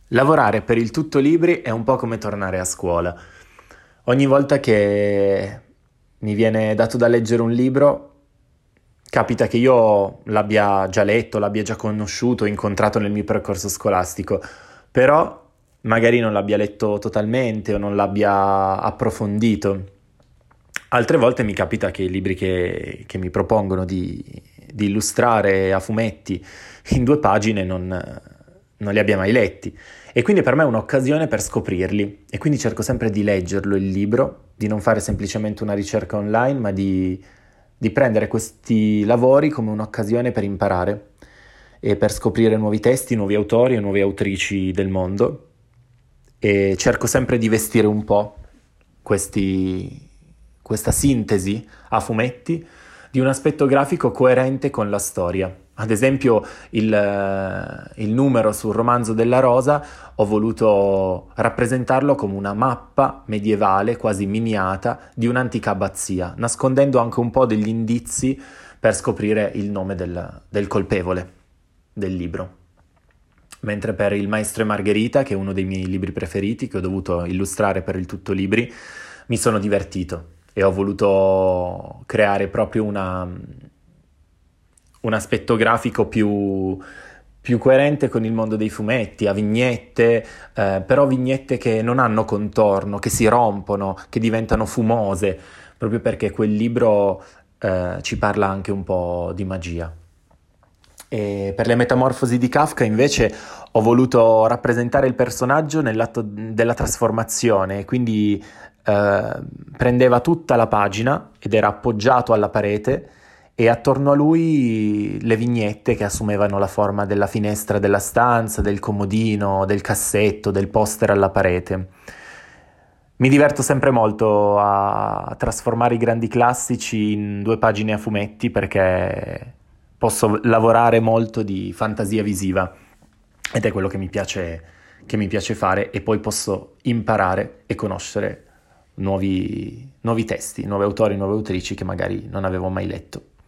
Lavorare per il tutto libri è un po' come tornare a scuola. Ogni volta che mi viene dato da leggere un libro, capita che io l'abbia già letto, l'abbia già conosciuto, incontrato nel mio percorso scolastico, però magari non l'abbia letto totalmente o non l'abbia approfondito. Altre volte mi capita che i libri che mi propongono di illustrare a fumetti in 2 pagine non li abbia mai letti. E quindi per me è un'occasione per scoprirli. E quindi cerco sempre di leggerlo il libro, di non fare semplicemente una ricerca online, ma di prendere questi lavori come un'occasione per imparare e per scoprire nuovi testi, nuovi autori e nuove autrici del mondo. E cerco sempre di vestire un po' questa sintesi a fumetti di un aspetto grafico coerente con la storia. Ad esempio, il numero sul romanzo della Rosa ho voluto rappresentarlo come una mappa medievale, quasi miniata, di un'antica abbazia, nascondendo anche un po' degli indizi per scoprire il nome del colpevole del libro. Mentre per Il Maestro e Margherita, che è uno dei miei libri preferiti, che ho dovuto illustrare per il Tutto Libri, mi sono divertito e ho voluto creare proprio un aspetto grafico più coerente con il mondo dei fumetti, a vignette, però vignette che non hanno contorno, che si rompono, che diventano fumose, proprio perché quel libro ci parla anche un po' di magia. E per le Metamorfosi di Kafka invece ho voluto rappresentare il personaggio nell'atto della trasformazione, quindi prendeva tutta la pagina ed era appoggiato alla parete e attorno a lui le vignette che assumevano la forma della finestra della stanza, del comodino, del cassetto, del poster alla parete. Mi diverto sempre molto a trasformare i grandi classici in 2 pagine a fumetti perché posso lavorare molto di fantasia visiva ed è quello che mi piace fare e poi posso imparare e conoscere nuovi testi, nuovi autori, nuove autrici che magari non avevo mai letto.